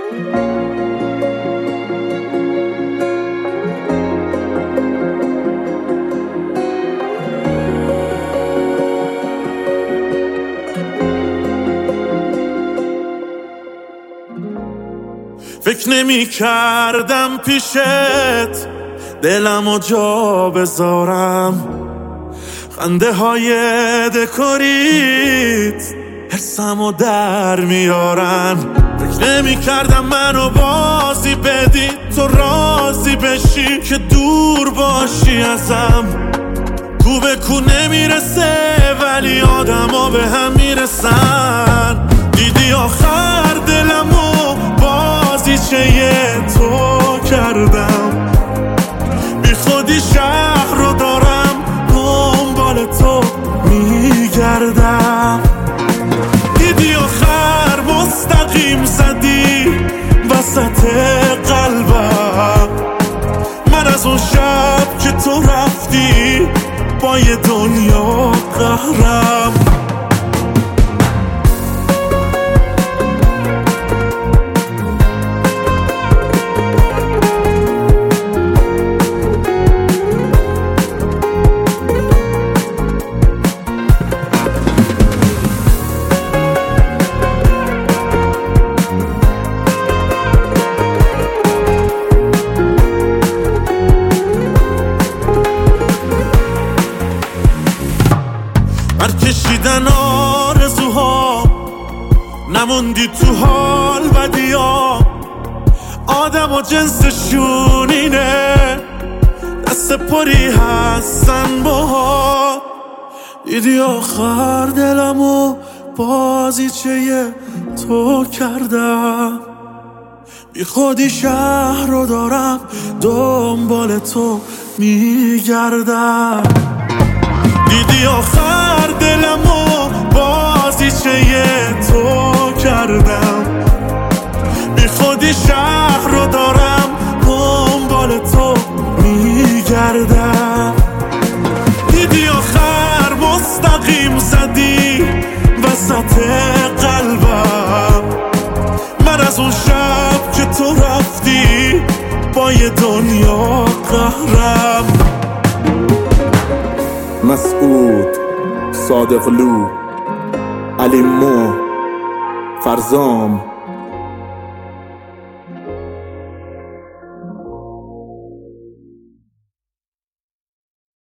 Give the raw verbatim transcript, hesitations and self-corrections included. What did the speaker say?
فکر نمی کردم پیشت دلمو جا بذارم، خنده های دکوریت حسمو در میارن. فکر نمی کردم منو بازی بدی تو راضی بشی که دور باشی ازم. کو به کو نمیرسه ولی آدما به هم میرسن. دیدی آخر دلمو بازیچه تو کردم، بی خودی شهر رو دارم دنبال تو میگردم. دیدی آخر مستقیم زدی وسط قلبم، من از اون شب که تو رفتی با یه دنیا قهرم. برکشیدن آرزوها نموندی تو حال بدیا، آدم و جنسشون اینه دست پری هستن باها. دیدی آخر دلمو بازیچه تو کردم، بی خودی شهر رو دارم دنبال تو میگردم. دیدی آخر دلمو بازیچه تو کردم، بی خودی شهر رو دارم دنبال تو میگردم. دیدی آخر مستقیم زدی وسط قلبم، من از اون شب که تو رفتی با یه دنیا قهرم. مسعود، صادق لو، علی مو، فرزام